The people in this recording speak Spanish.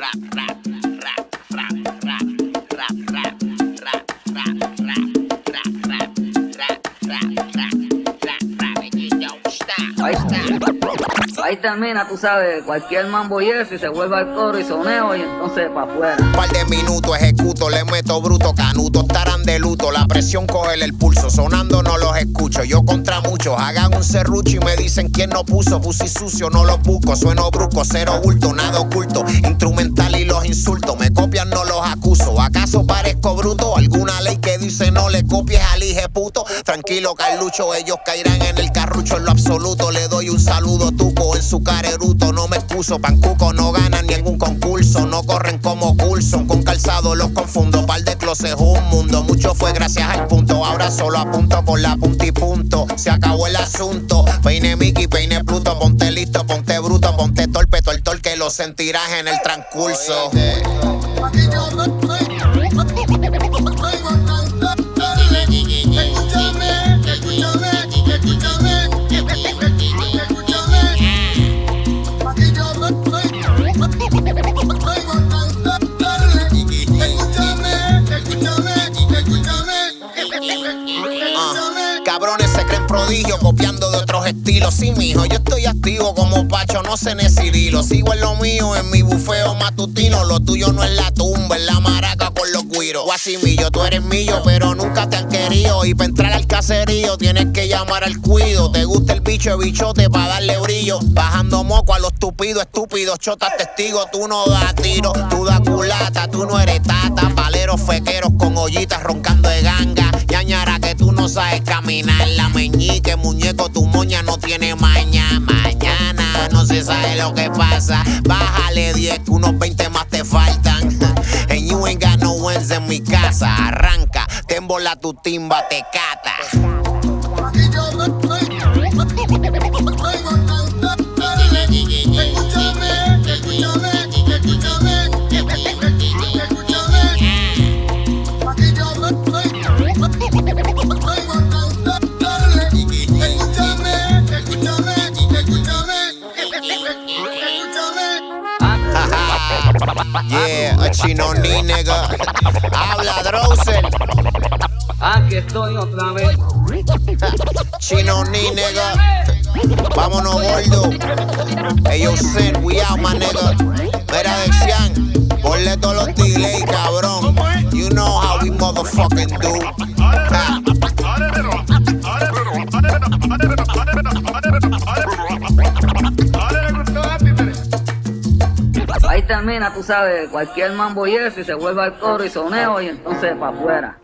Ahí termina, tú sabes, cualquier mambo y eso, y se vuelve al coro y soneo y entonces pa' afuera. Un par de minutos ejecuto, le meto bruto, canuto, estarán de luto. La presión coge el pulso, sonando no los escucho. Yo contra muchos, hagan un serrucho y me dicen quién no puso. Puse sucio, no los busco, sueno brusco, cero bulto, nada oculto. Instrumental y los insulto, me copian, no los acuso. ¿Acaso parezco bruto? ¿Alguna ley que dice no le copies al hije puto? Tranquilo, Carlucho, ellos caerán en el carrucho en lo absoluto. Le doy un saludo tuco en su careruto, no me excuso. Pancuco no ganan ni en un concurso, no corren como Coulson. Con calzado los confundo, par de closes un mundo. Mucho fue gracias al punto, ahora solo apunto con la punta y punto. Se acabó el asunto, peine Mickey, peine Pluto. Ponte listo, ponte bruto, ponte torpe, tortol que lo sentirás en el transcurso. Cabrones se creen prodigio copiando de otros estilos. Sí, mijo, yo estoy activo como Pacho, no sé ni Cirilo. Sigo en lo mío, en mi bufeo matutino. Lo tuyo no es la tumba, es la maraca con los guiros. Guasimillo, tú eres mío, pero nunca te han querido. Y para entrar al caserío tienes que llamar al cuido. Te gusta el bicho de bichote pa' darle brillo. Bajando moco a los tupidos, estúpidos. Chotas testigos, tú no das tiro. Tú das culata, tú no eres tata. Paleros fequeros con ollitas roncando de ganga. Ñañara que tú no sabes caminar. La meñique, muñeco, tu moña no tiene maña. Mañana no se sabe lo que pasa. Bájale 10 que unos 20 más te faltan. And you ain't got no ones en mi casa. Arranca, te embola tu timba, te cata. Yeah, a chino ni nigga. Habla Drosel. Aquí estoy otra vez. Chino ni nigga. Vámonos gordo. Hey yo Zen, we out my nigga. Mira Dexian, ponle todos los delay cabrón. You know how we motherfucking do. Ahí termina, tú sabes, cualquier mambo y eso, y se vuelve al coro y soneo y entonces pa' afuera.